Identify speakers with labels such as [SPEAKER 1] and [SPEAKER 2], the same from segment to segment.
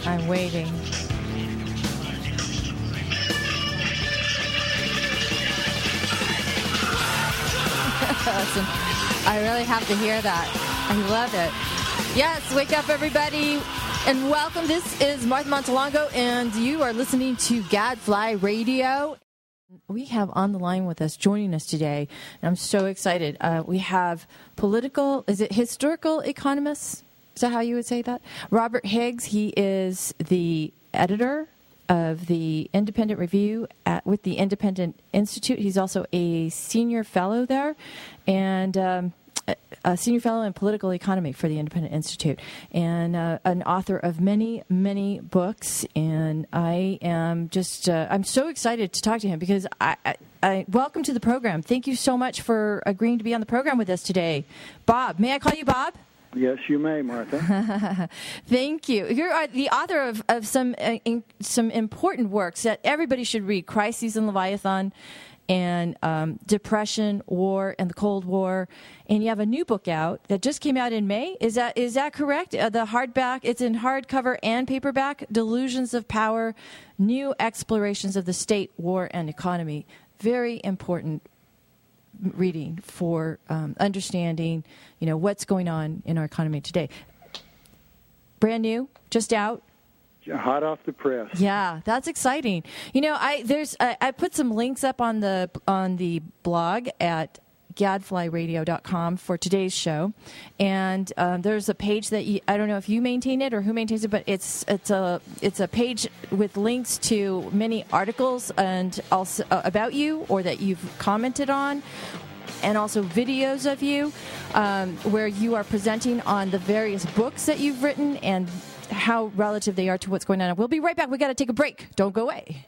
[SPEAKER 1] I'm waiting. Awesome. I really have to hear that. I love it. Yes, wake up, everybody, and welcome. This is Martha Montalongo, and you are listening to Gadfly Radio. We have on the line with us, joining us today, and I'm so excited. We have historical economist? Is that how you would say that? Robert Higgs. He is the editor of the Independent Review with the Independent Institute. He's also a senior fellow there, and a senior fellow in political economy for the Independent Institute, and an author of many, many books. And I am just, I'm so excited to talk to him because I welcome to the program. Thank you so much for agreeing to be on the program with us today. Bob, may I call you Bob?
[SPEAKER 2] Yes, you may, Martha.
[SPEAKER 1] Thank you. You're the author of some important works that everybody should read: Crises in Leviathan, and Depression, War, and the Cold War. And you have a new book out that just came out in May. Is that correct? The hardback, it's in hardcover and paperback, Delusions of Power, New Explorations of the State, War, and Economy. Very important reading for understanding, what's going on in our economy today. Brand new, just out.
[SPEAKER 2] Hot off the press.
[SPEAKER 1] Yeah, that's exciting. I put some links up on the blog at gadflyradio.com for today's show, and there's a page that I don't know if you maintain it or who maintains it, but it's a page with links to many articles and also about you or that you've commented on, and also videos of you where you are presenting on the various books that you've written and how relative they are to what's going on. We'll be right back. We got to take a break. Don't go away.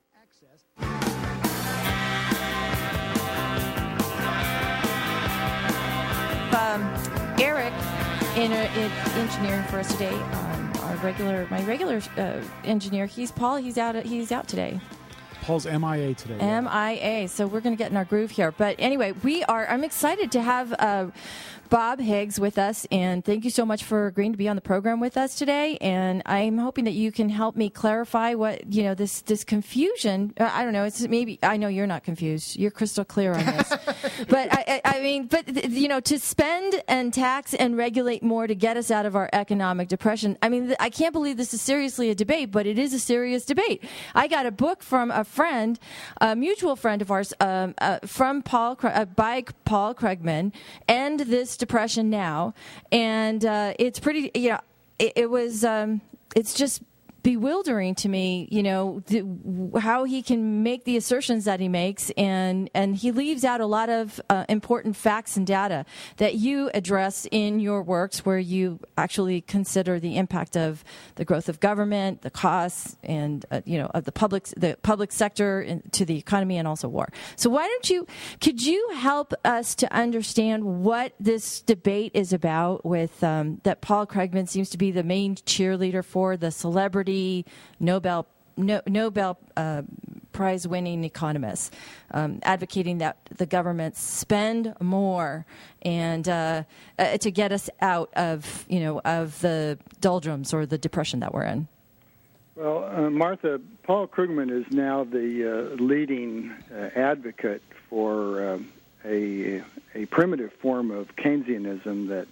[SPEAKER 1] Eric, in engineering for us today, my regular engineer. He's Paul. He's out today.
[SPEAKER 3] Paul's MIA today.
[SPEAKER 1] MIA. So we're going to get in our groove here. But anyway, I'm excited to have Bob Higgs with us, and thank you so much for agreeing to be on the program with us today. And I'm hoping that you can help me clarify what, this confusion. I don't know. It's maybe, I know you're not confused. You're crystal clear on this. But to spend and tax and regulate more to get us out of our economic depression. I mean, I can't believe this is seriously a debate, but it is a serious debate. I got a book from a friend, a mutual friend of ours, by Paul Krugman, End This Depression Now, and it's pretty. It's just bewildering to me, how he can make the assertions that he makes, and he leaves out a lot of important facts and data that you address in your works, where you actually consider the impact of the growth of government, the costs, and of the public sector to the economy, and also war. So could you help us to understand what this debate is about with that Paul Krugman seems to be the main cheerleader for, the celebrity Nobel Prize-winning economists, advocating that the government spend more and to get us out of the doldrums or the depression that we're in.
[SPEAKER 2] Well, Martha, Paul Krugman is now the leading advocate for a primitive form of Keynesianism that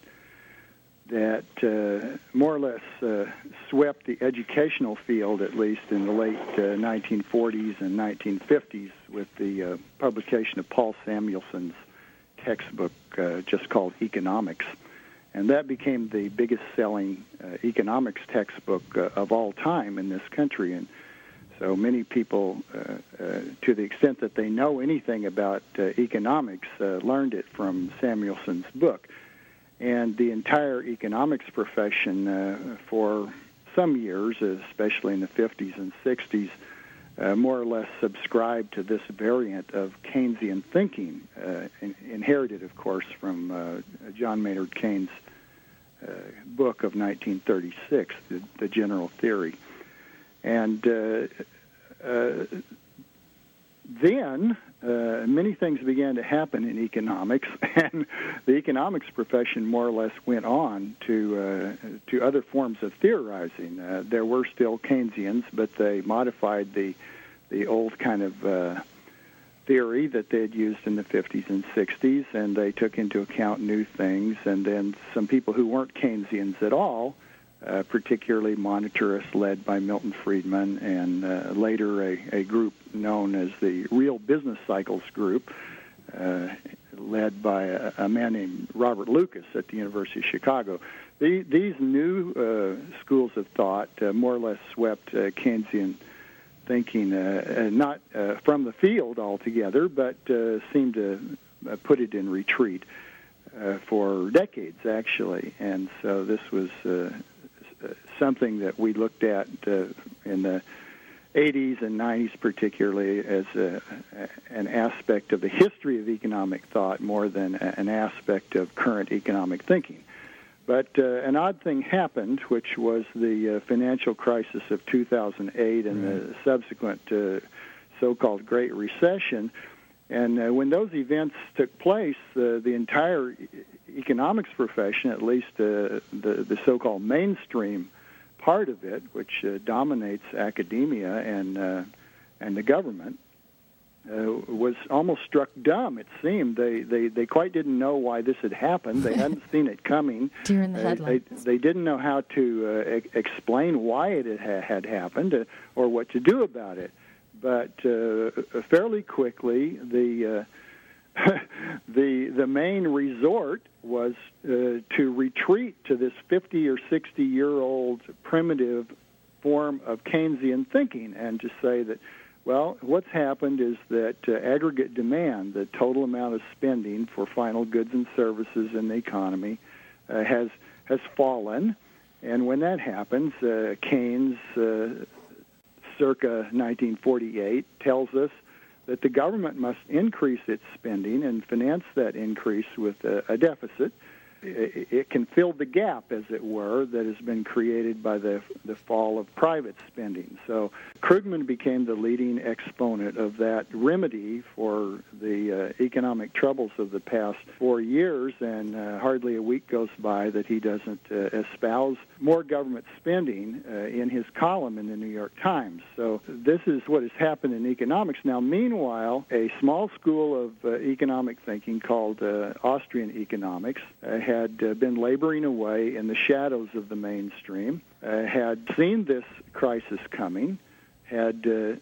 [SPEAKER 2] more or less swept the educational field, at least in the late 1940s and 1950s, with the publication of Paul Samuelson's textbook just called Economics. And that became the biggest-selling economics textbook of all time in this country. And so many people, to the extent that they know anything about economics, learned it from Samuelson's book. And the entire economics profession for some years, especially in the 50s and 60s, more or less subscribed to this variant of Keynesian thinking, inherited, of course, from John Maynard Keynes' book of 1936, The General Theory. And then many things began to happen in economics, and the economics profession more or less went on to other forms of theorizing. There were still Keynesians, but they modified the old kind of theory that they had used in the 50s and 60s, and they took into account new things. And then some people who weren't Keynesians at all, particularly monetarists led by Milton Friedman, and later a group known as the Real Business Cycles Group, led by a man named Robert Lucas at the University of Chicago. These new schools of thought more or less swept Keynesian thinking, not from the field altogether, but seemed to put it in retreat for decades, actually. And so this was something that we looked at in the 80s and 90s particularly as an aspect of the history of economic thought more than an aspect of current economic thinking. But an odd thing happened, which was the financial crisis of 2008 and the subsequent so-called Great Recession. And when those events took place, the entire economics profession, at least the so-called mainstream part of it, which dominates academia and the government, was almost struck dumb. It seemed they quite didn't know why this had happened. They hadn't seen it coming.
[SPEAKER 1] Deer in the headlights.
[SPEAKER 2] They didn't know how to explain why it had happened or what to do about it. But fairly quickly, the main resort was to retreat to this 50 or 60-year-old primitive form of Keynesian thinking and to say that, well, what's happened is that aggregate demand, the total amount of spending for final goods and services in the economy, has fallen. And when that happens, Keynes, circa 1948, tells us that the government must increase its spending and finance that increase with a deficit. It can fill the gap, as it were, that has been created by the fall of private spending. So Krugman became the leading exponent of that remedy for the economic troubles of the past 4 years, and hardly a week goes by that he doesn't espouse more government spending in his column in the New York Times. So this is what has happened in economics. Now, meanwhile, a small school of economic thinking called Austrian economics had been laboring away in the shadows of the mainstream, had seen this crisis coming, had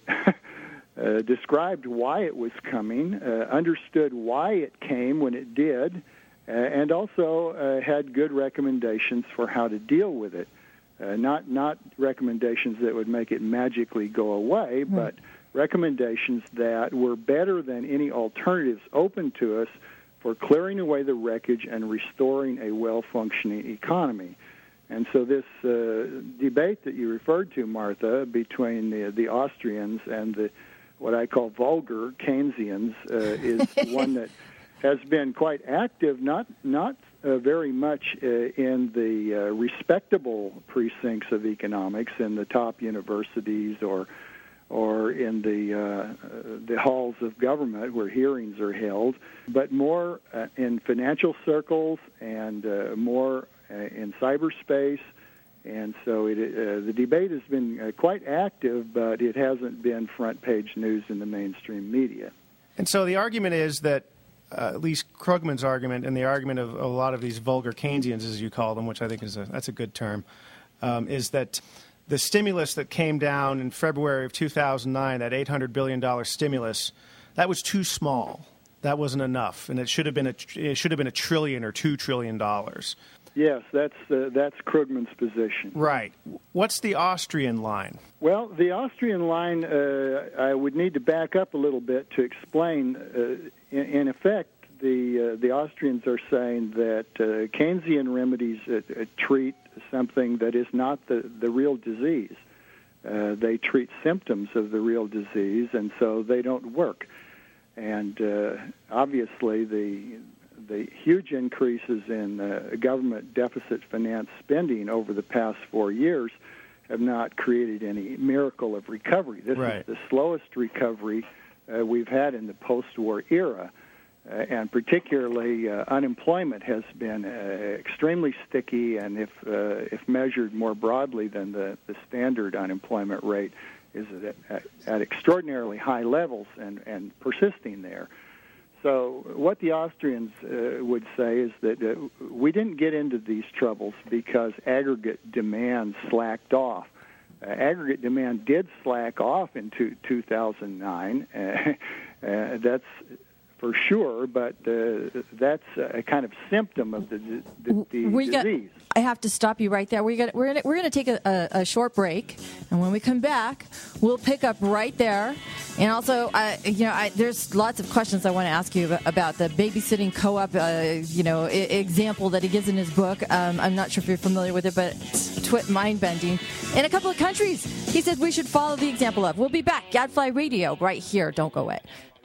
[SPEAKER 2] described why it was coming, understood why it came when it did, and also had good recommendations for how to deal with it. Not recommendations that would make it magically go away, but recommendations that were better than any alternatives open to us for clearing away the wreckage and restoring a well-functioning economy. And so this debate that you referred to, Martha, between the Austrians and what I call vulgar Keynesians is one that has been quite active, not very much in the respectable precincts of economics in the top universities or in the halls of government where hearings are held, but more in financial circles and more in cyberspace. And so the debate has been quite active, but it hasn't been front-page news in the mainstream media.
[SPEAKER 4] And so the argument is that, at least Krugman's argument and the argument of a lot of these vulgar Keynesians, as you call them, which I think that's a good term, is that the stimulus that came down in February of 2009, that $800 billion stimulus, that was too small. That wasn't enough, and it should have been a trillion or $2 trillion.
[SPEAKER 2] Yes, that's Krugman's position.
[SPEAKER 4] Right. What's the Austrian line?
[SPEAKER 2] Well, the Austrian line, I would need to back up a little bit to explain. In effect, the Austrians are saying that Keynesian remedies treat something that is not the real disease. They treat symptoms of the real disease, and so they don't work. And obviously, the huge increases in government deficit finance spending over the past 4 years have not created any miracle of recovery. This is the slowest recovery we've had in the post-war era. And particularly unemployment has been extremely sticky, and if measured more broadly than the standard unemployment rate, is at extraordinarily high levels and persisting there. So what the Austrians would say is that we didn't get into these troubles because aggregate demand slacked off. Aggregate demand did slack off in 2009. That's for sure, but that's a kind of symptom of the disease.
[SPEAKER 1] I have to stop you right there. We're gonna take a short break, and when we come back, we'll pick up right there. And also, there's lots of questions I want to ask you about the babysitting co-op, example that he gives in his book. I'm not sure if you're familiar with it, but it's mind-bending. In a couple of countries, he says we should follow the example of. We'll be back. Gadfly Radio right here. Don't go away.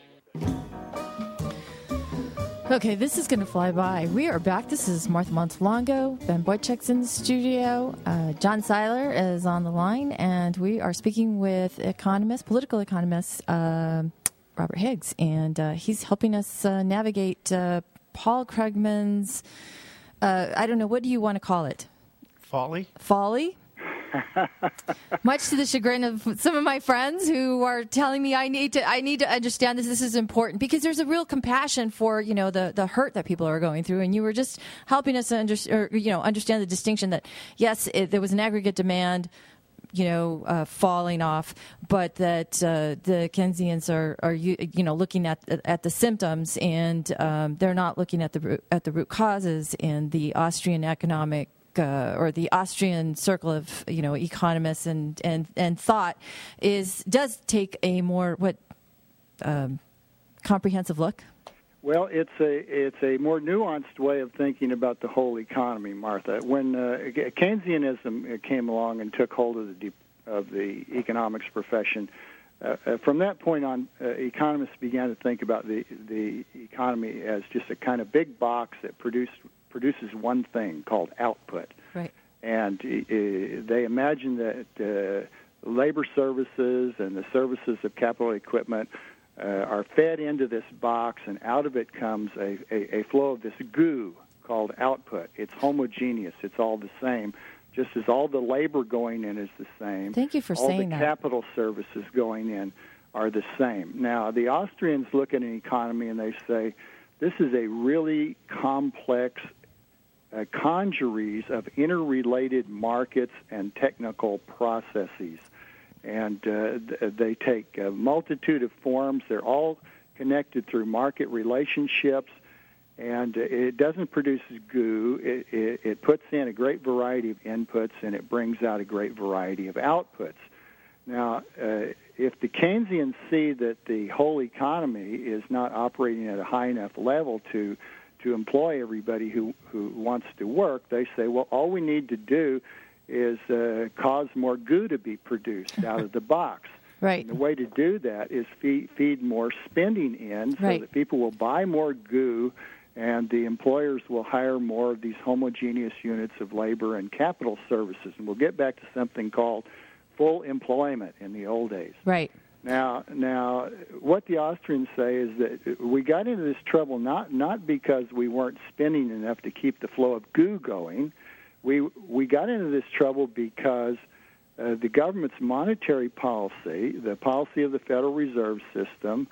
[SPEAKER 1] Okay, this is going to fly by. We are back. This is Martha Montalongo. Ben Boychuk's in the studio. John Seiler is on the line, and we are speaking with political economist, Robert Higgs, and he's helping us navigate Paul Krugman's, I don't know, what do you want to call it? Folly? Much to the chagrin of some of my friends who are telling me I need to understand this. This is important because there's a real compassion for the hurt that people are going through, and you were just helping us understand the distinction that yes, there was an aggregate demand, falling off, but that the Keynesians are looking at the symptoms, and they're not looking at the root causes. And the Austrian economic or the Austrian circle of economists and thought does take a more comprehensive look.
[SPEAKER 2] Well, it's a more nuanced way of thinking about the whole economy, Martha. When Keynesianism came along and took hold of the economics profession, from that point on, economists began to think about the economy as just a kind of big box that produces one thing called output.
[SPEAKER 1] Right.
[SPEAKER 2] And they imagine that labor services and the services of capital equipment are fed into this box, and out of it comes a flow of this goo called output. It's homogeneous. It's all the same, just as all the labor going in is the same.
[SPEAKER 1] Thank you for saying that.
[SPEAKER 2] All the capital services going in are the same. Now, the Austrians look at an economy and they say, this is a really complex congeries of interrelated markets and technical processes. And they take a multitude of forms. They're all connected through market relationships, and it doesn't produce goo. It puts in a great variety of inputs, and it brings out a great variety of outputs. Now, if the Keynesians see that the whole economy is not operating at a high enough level to employ everybody who wants to work, they say, well, all we need to do is cause more goo to be produced out of the box.
[SPEAKER 1] Right.
[SPEAKER 2] And the way to do that is feed more spending in so that people will buy more goo, and the employers will hire more of these homogeneous units of labor and capital services. And we'll get back to something called full employment in the old days.
[SPEAKER 1] Right.
[SPEAKER 2] Now, what the Austrians say is that we got into this trouble not because we weren't spending enough to keep the flow of goo going. We got into this trouble because the government's monetary policy, the policy of the Federal Reserve System,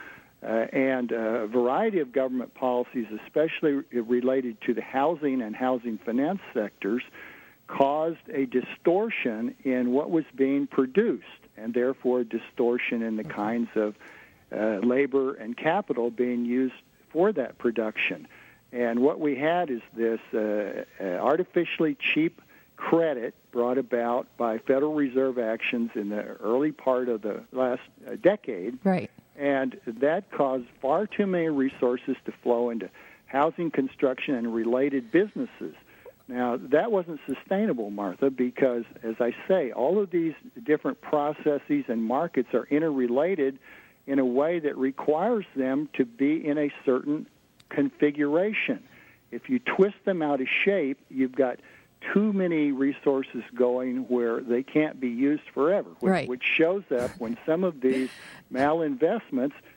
[SPEAKER 2] and a variety of government policies, especially related to the housing and housing finance sectors, caused a distortion in what was being produced, and therefore a distortion in the kinds of labor and capital being used for that production. And what we had is this artificially cheap credit brought about by Federal Reserve actions in the early part of the last decade.
[SPEAKER 1] Right.
[SPEAKER 2] And that caused far too many resources to flow into housing construction and related businesses. Now, that wasn't sustainable, Martha, because, as I say, all of these different processes and markets are interrelated in a way that requires them to be in a certain configuration. If you twist them out of shape, you've got too many resources going where they can't be used forever, which shows up when some of these malinvestments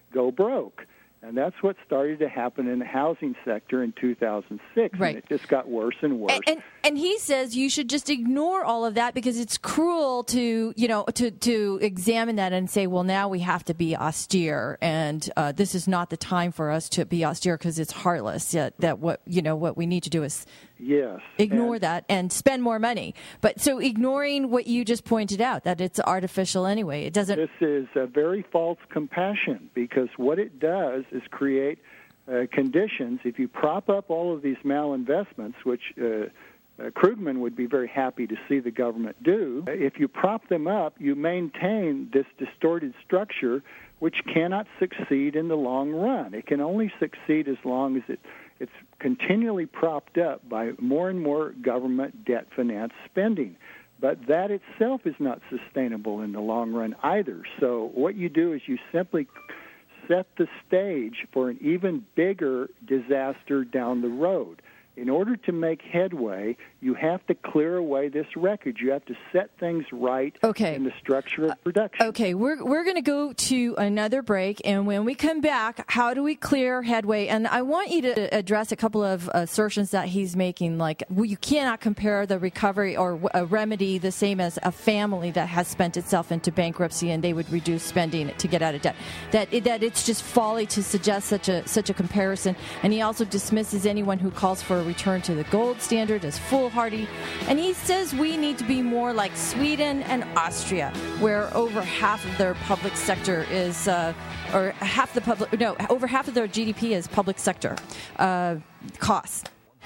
[SPEAKER 2] go broke. And that's what started to happen in the housing sector in 2006.
[SPEAKER 1] Right.
[SPEAKER 2] And it just got worse and worse.
[SPEAKER 1] And he says you should just ignore all of that because it's cruel to, to examine that and say, well, now we have to be austere, and this is not the time for us to be austere because it's heartless. That what we need to do is ignore that and spend more money. But so ignoring what you just pointed out, that it's artificial anyway. It doesn't.
[SPEAKER 2] This is a very false compassion, because what it does is create conditions. If you prop up all of these malinvestments, which Krugman would be very happy to see the government do, if you prop them up, you maintain this distorted structure, which cannot succeed in the long run. It can only succeed as long as it's continually propped up by more and more government debt-financed spending. But that itself is not sustainable in the long run either. So what you do is you simply set the stage for an even bigger disaster down the road. In order to make headway, you have to clear away this wreckage. You have to set things right in the structure of production.
[SPEAKER 1] Okay, we're going to go to another break, and when we come back, how do we clear headway? And I want you to address a couple of assertions that he's making, like you cannot compare the recovery or a remedy the same as a family that has spent itself into bankruptcy and they would reduce spending to get out of debt. That it's just folly to suggest such a comparison. And he also dismisses anyone who calls for a return to the gold standard as foolhardy, and he says we need to be more like Sweden and Austria, where over half of their public sector is, over half of their GDP is public sector costs.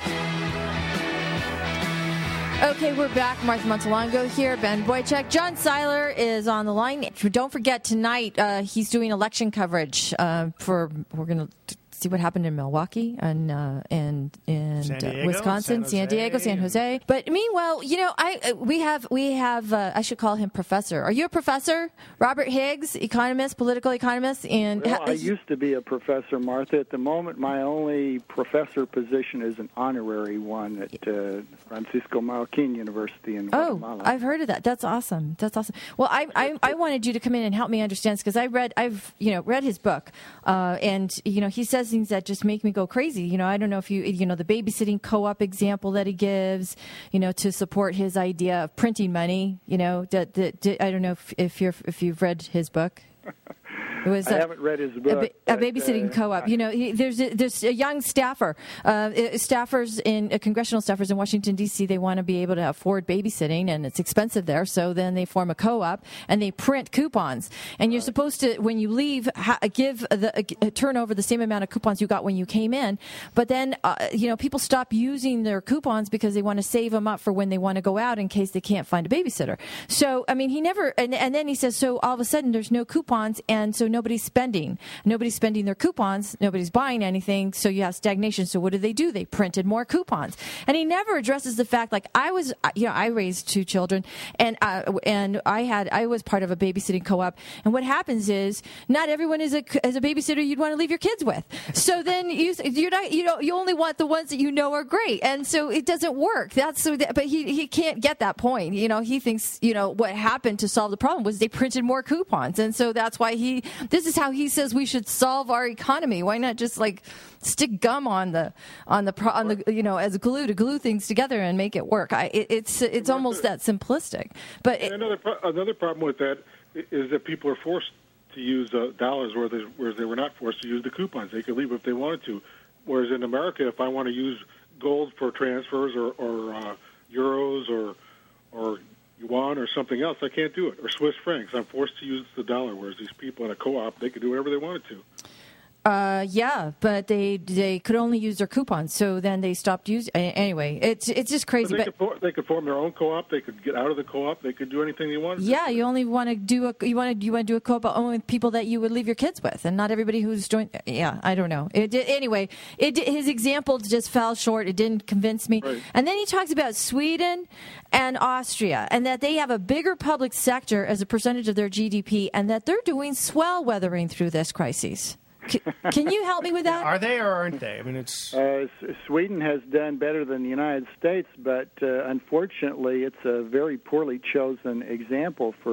[SPEAKER 1] Okay, we're back. Martha Montalongo here, Ben Boychuk. John Seiler is on the line. Don't forget, tonight he's doing election coverage we're going to see what happened in Milwaukee and Wisconsin, San Diego, San Jose. But meanwhile, we have I should call him Professor. Are you a professor? Robert Higgs, economist, political economist, and
[SPEAKER 2] I used to be a professor, Martha. At the moment, my only professor position is an honorary one at Francisco Marroquin University in Guatemala.
[SPEAKER 1] I've heard of that. That's awesome. Well, I wanted you to come in and help me understand, because I've read his book, and he says things that just make me go crazy. I don't know if the babysitting co-op example that he gives, to support his idea of printing money. I don't know if you've read his book.
[SPEAKER 2] I haven't read his book.
[SPEAKER 1] A babysitting co-op. There's a young staffer. Congressional staffers in Washington, D.C., they want to be able to afford babysitting, and it's expensive there. So then they form a co-op, and they print coupons. And you're supposed to, when you leave, turn over the same amount of coupons you got when you came in. But then, people stop using their coupons because they want to save them up for when they want to go out in case they can't find a babysitter. So, he never, and then he says, so all of a sudden there's no coupons, and so nobody's spending their coupons, nobody's buying anything, so you have stagnation. So what do? They printed more coupons. And he never addresses the fact, like I raised two children, and I was part of a babysitting co-op, and what happens is not everyone is a babysitter you'd want to leave your kids with. So then you only want the ones that are great, and so it doesn't work. But he can't get that point. He thinks what happened to solve the problem was they printed more coupons, and so that's why this is how he says we should solve our economy. Why not just stick gum on the as glue to glue things together and make it work? It's almost that simplistic. But
[SPEAKER 5] another problem with that is that people are forced to use dollars, whereas they were not forced to use the coupons. They could leave if they wanted to. Whereas in America, if I want to use gold for transfers or euros or yuan or something else, I can't do it. Or Swiss francs. I'm forced to use the dollar, whereas these people in a co-op, they could do whatever they wanted to.
[SPEAKER 1] But they could only use their coupons, so then they stopped using. Anyway, it's just crazy.
[SPEAKER 5] But they could form their own co-op. They could get out of the co-op. They could do anything they wanted.
[SPEAKER 1] Yeah, you only want to do a co-op only with people that you would leave your kids with, and not everybody who's joined. Yeah, I don't know. His example just fell short. It didn't convince me.
[SPEAKER 5] Right.
[SPEAKER 1] And then he talks about Sweden and Austria, and that they have a bigger public sector as a percentage of their GDP, and that they're doing swell weathering through this crisis. Can you help me with that?
[SPEAKER 4] Are they or aren't they? It's
[SPEAKER 2] Sweden has done better than the United States, but unfortunately, it's a very poorly chosen example for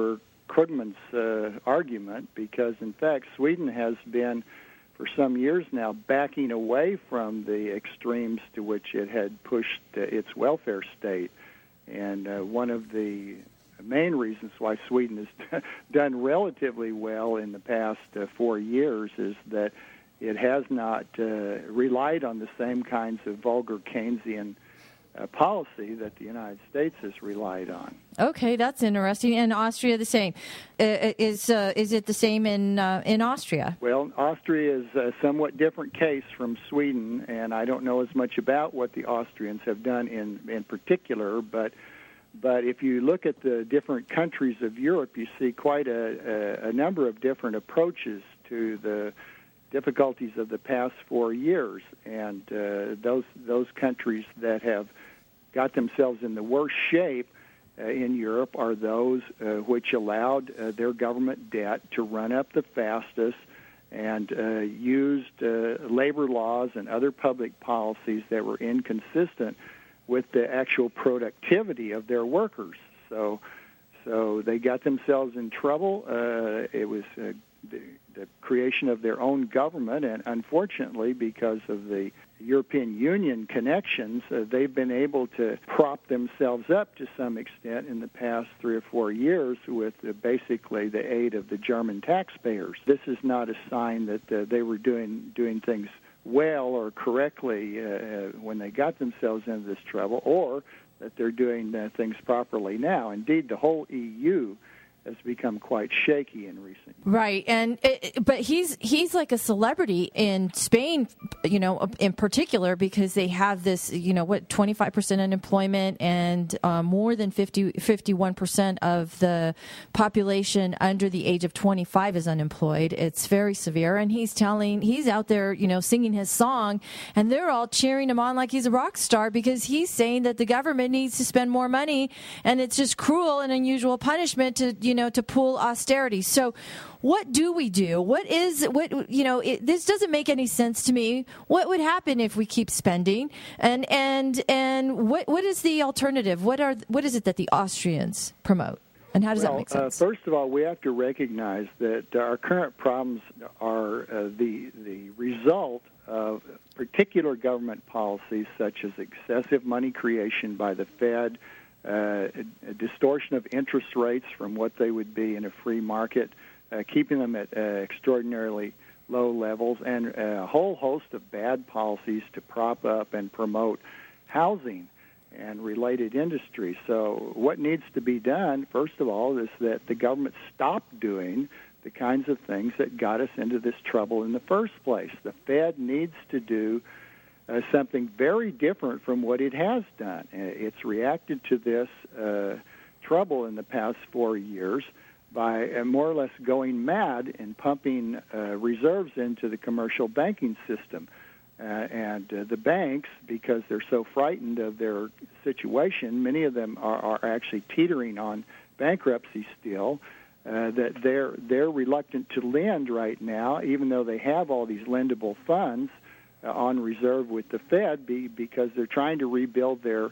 [SPEAKER 2] Krugman's argument, because, in fact, Sweden has been, for some years now, backing away from the extremes to which it had pushed its welfare state. And one of the main reasons why Sweden has done relatively well in the past 4 years is that it has not relied on the same kinds of vulgar Keynesian policy that the United States has relied on.
[SPEAKER 1] Okay, that's interesting. And Austria, the same. Is it the same in Austria?
[SPEAKER 2] Well, Austria is a somewhat different case from Sweden, and I don't know as much about what the Austrians have done in particular, but if you look at the different countries of Europe, you see quite a number of different approaches to the difficulties of the past 4 years, and those countries that have got themselves in the worst shape in Europe are those which allowed their government debt to run up the fastest and used labor laws and other public policies that were inconsistent with the actual productivity of their workers. So they got themselves in trouble. It was the creation of their own government, and unfortunately, because of the European Union connections, they've been able to prop themselves up to some extent in the past 3 or 4 years with basically the aid of the German taxpayers. This is not a sign that they were doing things well or correctly when they got themselves into this trouble, or that they're doing things properly now. Indeed, the whole EU has become quite shaky in recent years.
[SPEAKER 1] Right, but he's like a celebrity in Spain, in particular, because they have this, 25% unemployment, and more than 51% of the population under the age of 25 is unemployed. It's very severe, and he's out there, singing his song, and they're all cheering him on like he's a rock star, because he's saying that the government needs to spend more money, and it's just cruel and unusual punishment to pull austerity. So what do we do? This doesn't make any sense to me. What would happen if we keep spending? And what is the alternative? What is it that the Austrians promote? And how does that make sense?
[SPEAKER 2] First of all, we have to recognize that our current problems are the result of particular government policies such as excessive money creation by the Fed, a distortion of interest rates from what they would be in a free market, keeping them at extraordinarily low levels, and a whole host of bad policies to prop up and promote housing and related industries. So what needs to be done, first of all, is that the government stop doing the kinds of things that got us into this trouble in the first place. The Fed needs to do something very different from what it has done. It's reacted to this trouble in the past 4 years by more or less going mad and pumping reserves into the commercial banking system. And the banks, because they're so frightened of their situation, many of them are actually teetering on bankruptcy still, that they're reluctant to lend right now, even though they have all these lendable funds on reserve with the Fed, because they're trying to rebuild their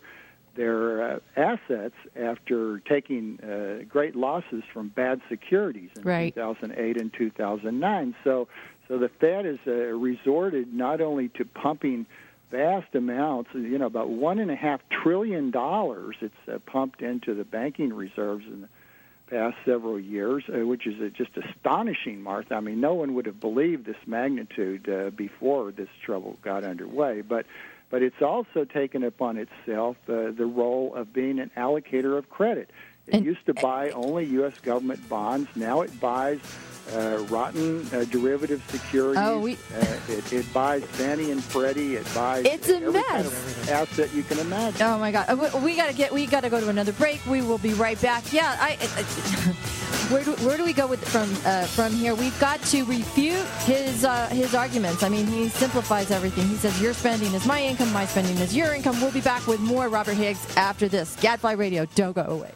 [SPEAKER 2] assets after taking great losses from bad securities in 2008 and 2009. So the Fed has resorted not only to pumping vast amounts, about $1.5 trillion it's pumped into the banking reserves in the past several years, which is just astonishing, Martha. I mean, no one would have believed this magnitude before this trouble got underway. But it's also taken upon itself the role of being an allocator of credit. It used to buy only U.S. government bonds. Now it buys rotten derivative securities. It buys Fannie and Freddie. It buys every kind of asset you can imagine.
[SPEAKER 1] Oh my God, we got to go to another break. We will be right back. Yeah, where do we go from here? We've got to refute his arguments. I mean, he simplifies everything. He says your spending is my income, my spending is your income. We'll be back with more Robert Higgs after this. Gadfly Radio, don't go away.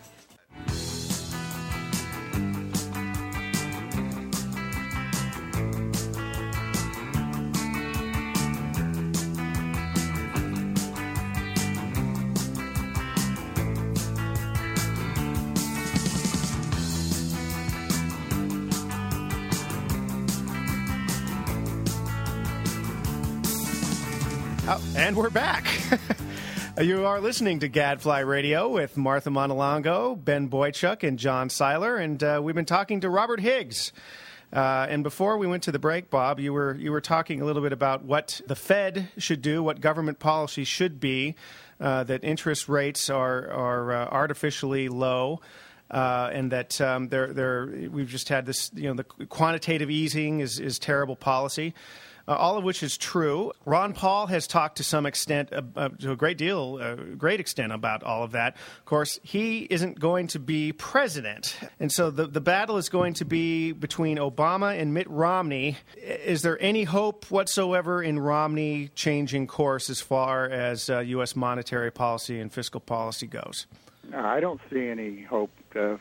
[SPEAKER 4] And we're back. You are listening to Gadfly Radio with Martha Montalongo, Ben Boychuk, and John Seiler, and we've been talking to Robert Higgs. And before we went to the break, Bob, you were talking a little bit about what the Fed should do, what government policy should be, that interest rates are artificially low. And that we've just had this, the quantitative easing is terrible policy, all of which is true. Ron Paul has talked to some extent, to a great extent about all of that. Of course, he isn't going to be president. And so the battle is going to be between Obama and Mitt Romney. Is there any hope whatsoever in Romney changing course as far as U.S. monetary policy and fiscal policy goes?
[SPEAKER 2] No, I don't see any hope there.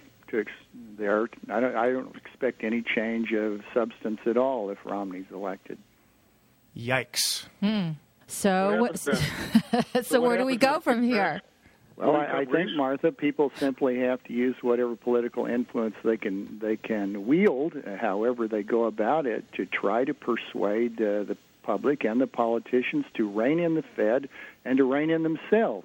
[SPEAKER 2] I don't expect any change of substance at all if Romney's elected.
[SPEAKER 4] Yikes.
[SPEAKER 1] So where do we go from here?
[SPEAKER 2] Well, I think, Martha, people simply have to use whatever political influence they can wield, however they go about it, to try to persuade the public and the politicians to rein in the Fed and to rein in themselves.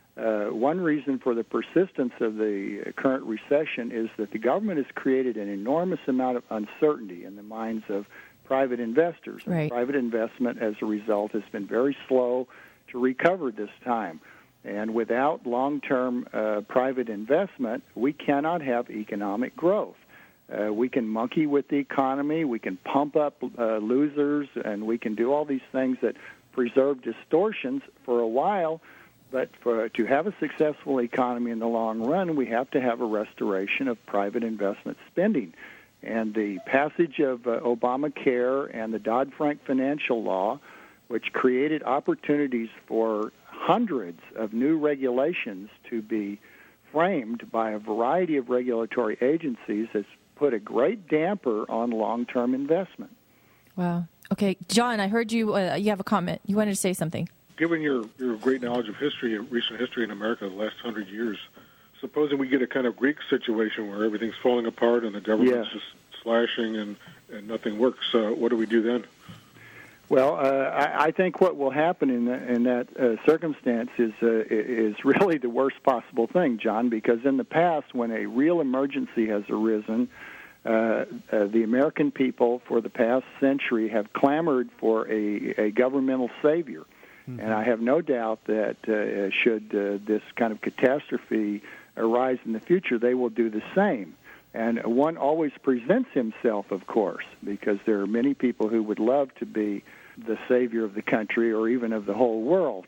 [SPEAKER 2] One reason for the persistence of the current recession is that the government has created an enormous amount of uncertainty in the minds of private investors.
[SPEAKER 1] Right.
[SPEAKER 2] And private investment, as a result, has been very slow to recover this time. And without long-term private investment, we cannot have economic growth. We can monkey with the economy, we can pump up losers, and we can do all these things that preserve distortions for a while. But to have a successful economy in the long run, we have to have a restoration of private investment spending. And the passage of Obamacare and the Dodd-Frank financial law, which created opportunities for hundreds of new regulations to be framed by a variety of regulatory agencies, has put a great damper on long-term investment.
[SPEAKER 1] Wow. Okay, John, I heard you have a comment. You wanted to say something.
[SPEAKER 5] Given your great knowledge of history, recent history in America, the last 100 years, supposing we get a kind of Greek situation where everything's falling apart and the government's just slashing and nothing works, what do we do then?
[SPEAKER 2] Well, I think what will happen in that circumstance is really the worst possible thing, John, because in the past, when a real emergency has arisen, the American people for the past century have clamored for a governmental savior. Mm-hmm. And I have no doubt that should this kind of catastrophe arise in the future, they will do the same. And one always presents himself, of course, because there are many people who would love to be the savior of the country or even of the whole world.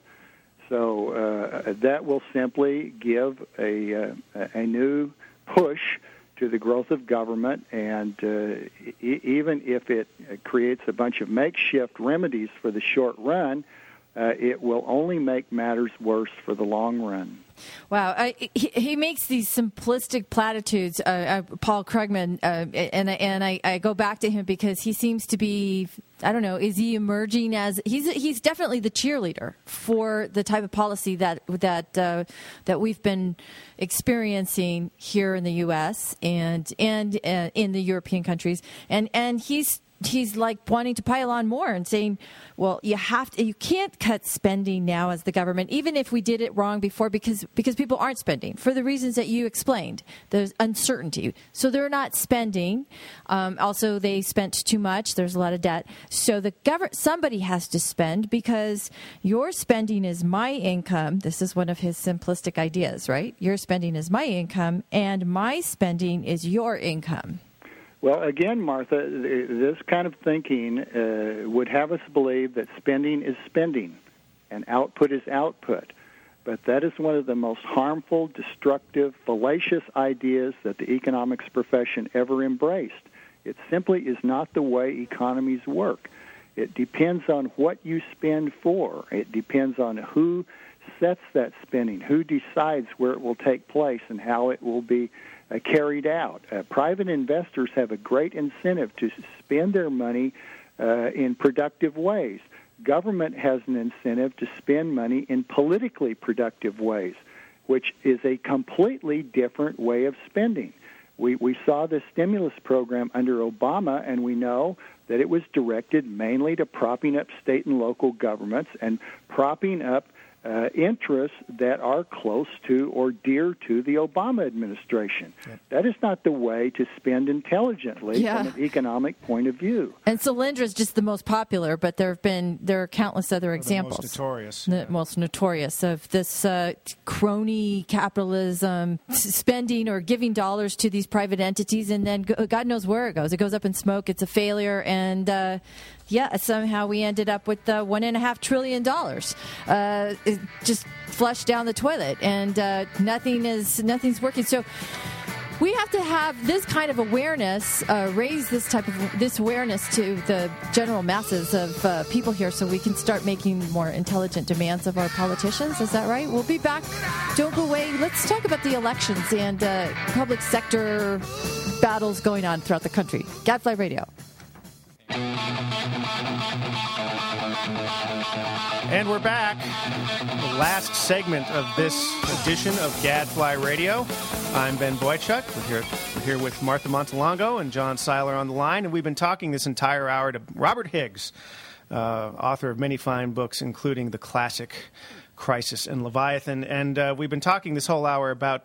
[SPEAKER 2] So that will simply give a new push to the growth of government, and even if it creates a bunch of makeshift remedies for the short run, it will only make matters worse for the long run.
[SPEAKER 1] Wow, he makes these simplistic platitudes, Paul Krugman, and I go back to him because he seems to be, I don't know, is he emerging as he's definitely the cheerleader for the type of policy that we've been experiencing here in the U.S. and in the European countries, and he's like wanting to pile on more and saying, well, you can't cut spending now as the government, even if we did it wrong before, because people aren't spending for the reasons that you explained. There's uncertainty. So they're not spending. Also, they spent too much. There's a lot of debt. So somebody has to spend because your spending is my income. This is one of his simplistic ideas, right? Your spending is my income and my spending is your income.
[SPEAKER 2] Well, again, Martha, this kind of thinking would have us believe that spending is spending and output is output. But that is one of the most harmful, destructive, fallacious ideas that the economics profession ever embraced. It simply is not the way economies work. It depends on what you spend for. It depends on who sets that spending, who decides where it will take place and how it will be carried out. Private investors have a great incentive to spend their money in productive ways. Government has an incentive to spend money in politically productive ways, which is a completely different way of spending. We saw the stimulus program under Obama, and we know that it was directed mainly to propping up state and local governments and propping up interests that are close to or dear to the Obama administration. Yep. That is not the way to spend intelligently from an economic point of view.
[SPEAKER 1] And Solyndra is just the most popular, but there are countless other examples.
[SPEAKER 4] The most notorious.
[SPEAKER 1] The most notorious of this crony capitalism spending or giving dollars to these private entities, and then God knows where it goes. It goes up in smoke. It's a failure, and somehow we ended up with $1.5 trillion just flushed down the toilet, and nothing's working. So we have to have this kind of awareness, raise this awareness to the general masses of people here, so we can start making more intelligent demands of our politicians. Is that right? We'll be back. Don't go away. Let's talk about the elections and public sector battles going on throughout the country. Gadfly Radio.
[SPEAKER 4] And we're back. The last segment of this edition of Gadfly Radio. I'm Ben Boychuk. We're here with Martha Montalongo and John Seiler on the line, and we've been talking this entire hour to Robert Higgs, author of many fine books, including the classic Crisis and Leviathan, and we've been talking this whole hour about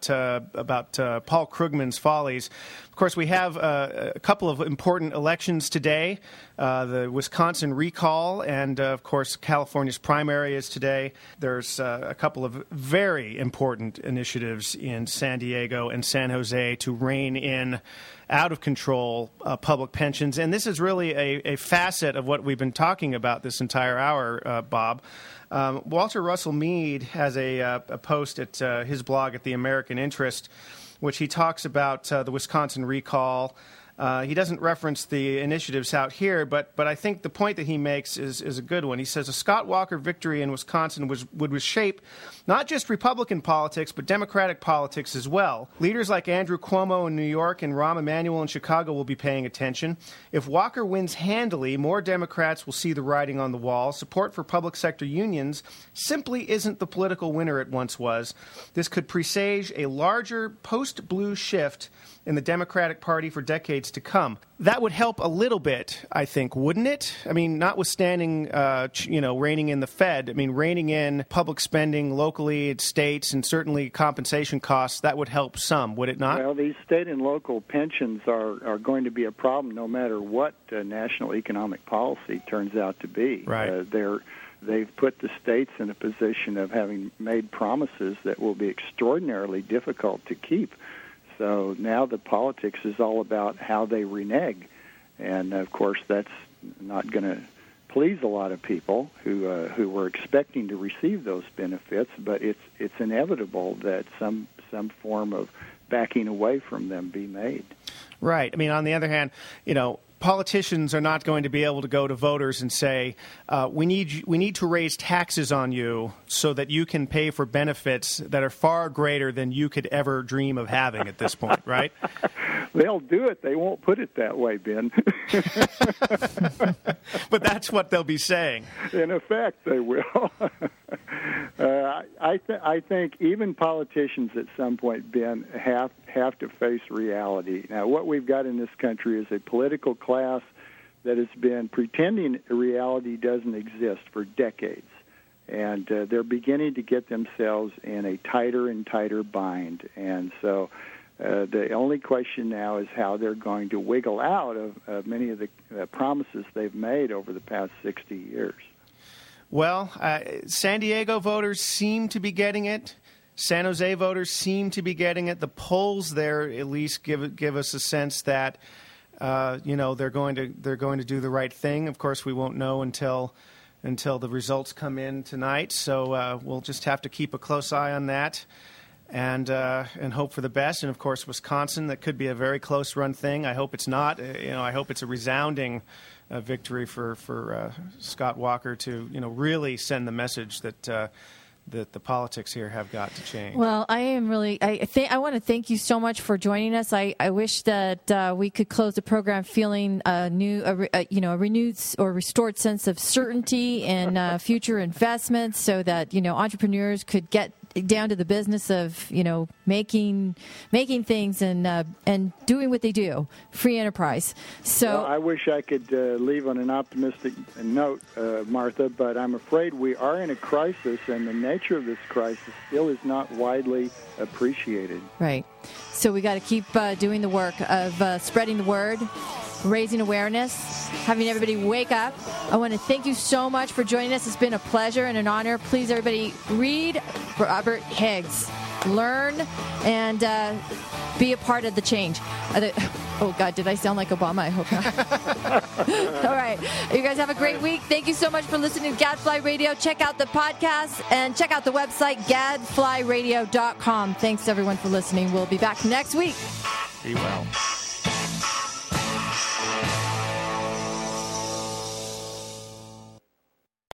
[SPEAKER 4] Paul Krugman's follies. Of course, we have a couple of important elections today, the Wisconsin recall, and of course, California's primary is today. There's a couple of very important initiatives in San Diego and San Jose to rein in out-of-control public pensions, and this is really a facet of what we've been talking about this entire hour, Bob. Walter Russell Mead has a post at his blog at The American Interest, which he talks about the Wisconsin recall. He doesn't reference the initiatives out here, but I think the point that he makes is a good one. He says a Scott Walker victory in Wisconsin would reshape not just Republican politics, but Democratic politics as well. Leaders like Andrew Cuomo in New York and Rahm Emanuel in Chicago will be paying attention. If Walker wins handily, more Democrats will see the writing on the wall. Support for public sector unions simply isn't the political winner it once was. This could presage a larger post-blue shift in the Democratic Party for decades to come. That would help a little bit, I think, wouldn't it? I mean, notwithstanding, reining in the Fed, I mean, reining in public spending locally at states and certainly compensation costs, that would help some, would it not?
[SPEAKER 2] Well, these state and local pensions are going to be a problem no matter what national economic policy turns out to be.
[SPEAKER 4] Right.
[SPEAKER 2] They've put the states in a position of having made promises that will be extraordinarily difficult to keep. So now the politics is all about how they renege. And, of course, that's not going to please a lot of people who were expecting to receive those benefits, but it's inevitable that some form of backing away from them be made.
[SPEAKER 4] Right. I mean, on the other hand, politicians are not going to be able to go to voters and say, we need to raise taxes on you so that you can pay for benefits that are far greater than you could ever dream of having at this point, right?
[SPEAKER 2] They'll do it. They won't put it that way, Ben.
[SPEAKER 4] But that's what they'll be saying.
[SPEAKER 2] In effect, they will. I think even politicians at some point, Ben, have to face reality. Now, what we've got in this country is a political class that has been pretending reality doesn't exist for decades. And they're beginning to get themselves in a tighter and tighter bind. And so the only question now is how they're going to wiggle out of many of the promises they've made over the past 60 years.
[SPEAKER 4] Well, San Diego voters seem to be getting it. San Jose voters seem to be getting it. The polls there at least give us a sense that they're going to do the right thing. Of course, we won't know until the results come in tonight. So we'll just have to keep a close eye on that and hope for the best. And of course, Wisconsin, that could be a very close run thing. I hope it's not. I hope it's a resounding victory for Scott Walker to really send the message that the politics here have got to change.
[SPEAKER 1] Well, I want to thank you so much for joining us. I wish that we could close the program feeling a renewed or restored sense of certainty in future investments, so that entrepreneurs could get down to the business of, making things and doing what they do. Free enterprise. So
[SPEAKER 2] well, I wish I could leave on an optimistic note, Martha, but I'm afraid we are in a crisis, and the nature of this crisis still is not widely appreciated.
[SPEAKER 1] Right. So we got to keep doing the work of spreading the word, raising awareness, having everybody wake up. I want to thank you so much for joining us. It's been a pleasure and an honor. Please, everybody, read Robert Higgs. Learn and be a part of the change. Oh, God, did I sound like Obama? I hope not. All right. You guys have a great week. Thank you so much for listening to Gadfly Radio. Check out the podcast and check out the website, gadflyradio.com. Thanks, everyone, for listening. We'll be back next week.
[SPEAKER 4] Be well.